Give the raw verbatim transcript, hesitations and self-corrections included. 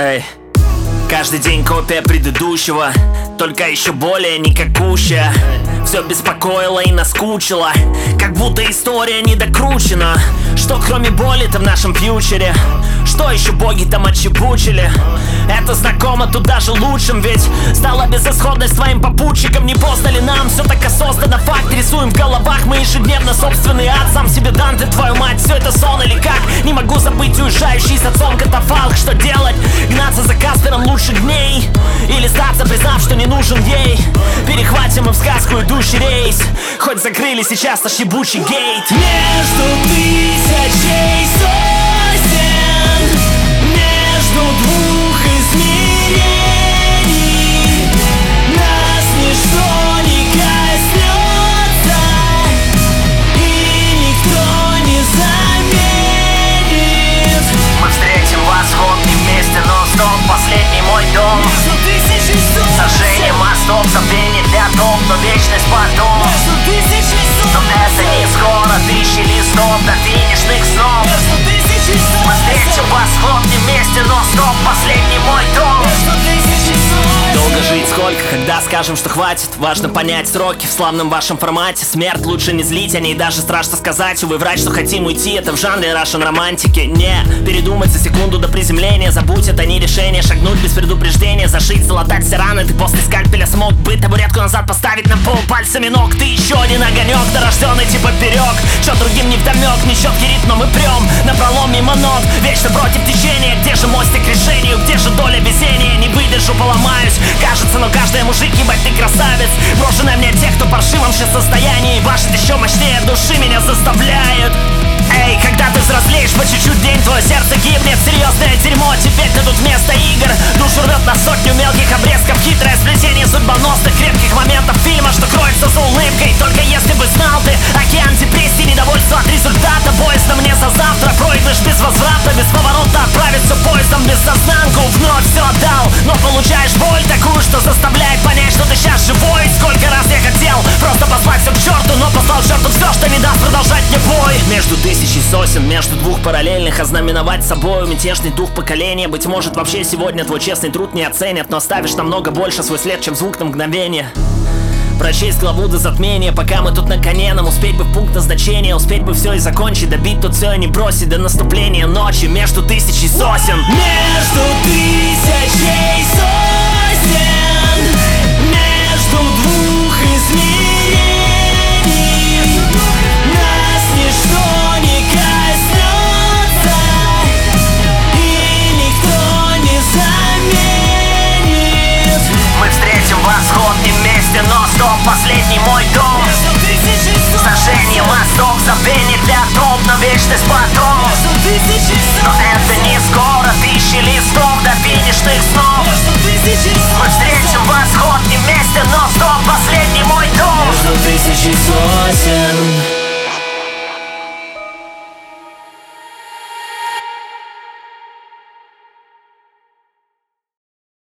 Эй. Каждый день копия предыдущего, только еще более никакущая. Все беспокоило и наскучило, как будто история не докручена. Что кроме боли-то в нашем фьючере? Что еще боги там отчебучили? Это знакомо тут даже лучшим, ведь стала безысходность твоим попутчиком. Не поздно ли нам? Все так осознанно, факт рисуем в головах. Мы ежедневно собственный ад, сам себе Данте, твою мать. Все это сон или как? Не могу забыть уезжающий с отцом катафалк. Что делать? Гнаться за Каспером лучших дней? Или сдаться, признав, что не нужен ей? Перехватим мы в сказку идущий рейс, хоть закрыли сейчас наш ебучий гейт. Между тысячей сосен, между двух измерений, нас ничто не коснется, и никто не заметит. Мы встретим восход не вместе, но стоп, последний мой дом. Между тысячей сосен, сожжение мостов, забвение для топ, но вечность потом. между тысячей Но сосен, это не скоро, тысячи листов до финишных снов. между тысячей Мы встретим сосен, восход не вместе, но стоп, последний мой дом. между тысячей сосен. Долго жить сколько, когда скажем, что хватит. Важно понять сроки в славном вашем формате. Смерть лучше не злить, о ней даже страшно сказать. Увы, врать, что хотим уйти, это в жанре Russian романтики. Не передумать за секунду до приземления. Забудь, это не решение, шагнуть без предупреждения. Зашить, залатать все раны, ты после скальпеля смог бы табуретку назад поставить на пол пальцами ног. Ты еще один огонек, дорожденный типа поперек. Что другим не вдомек, нечеткий ритм, но мы прем напролом мимо нот, вечно против течения. Где же мостик к решению, где же доля везения? Не выдержу, поломаюсь, кажется, но каждый мужик, ебать, ты красавец. Брошенная мне тех, кто в паршивом сейчас состоянии. Башит еще мощнее души меня заставляют. Эй, когда ты взрослеешь, по чуть-чуть день твое сердце гибнет. Серьезное дерьмо, теперь ты тут вместо игр. Душу рвет на сотню мелких обрезков. Хитрое сплетение судьбоносных крепких моментов фильма, что кроется за улыбкой. Только если бы знал ты океан депрессии, недовольства от результата. Боязно мне за завтра, проигрыш без возврата. Без поворота отправиться поездом без сознанку. Вновь все отдал, но получаешь боль такую, что заставляет понять, что ты сейчас живой. Сколько раз я хотел просто послать все к черту, но послал к черту все, что не даст продолжать мне бой. Между тысячей сосен, между двух параллельных, ознаменовать собою мятежный дух поколения. Быть может, вообще сегодня твой честный труд не оценят, но оставишь намного больше свой след, чем звук на мгновение. Прочесть главу до затмения, пока мы тут на коне. Нам успеть бы в пункт назначения, успеть бы все и закончить, добить тут все и не бросить до наступления ночи. Между тысячей сосен, Между тысячей сосен, между двух измерений, нас ничто не коснется, и никто не заменит. мы встретим восход не вместе, но стоп, последний мой дом. Между тысячей Сожжение сосен, мостов, забвение для топ, но вечность потом. между тысячей Но сосен, это не скоро, тысячи листов до финишных снов. между тысячей Мы встретим сосен, восход не вместе, но стоп, последний мой дом. между тысячей сосен.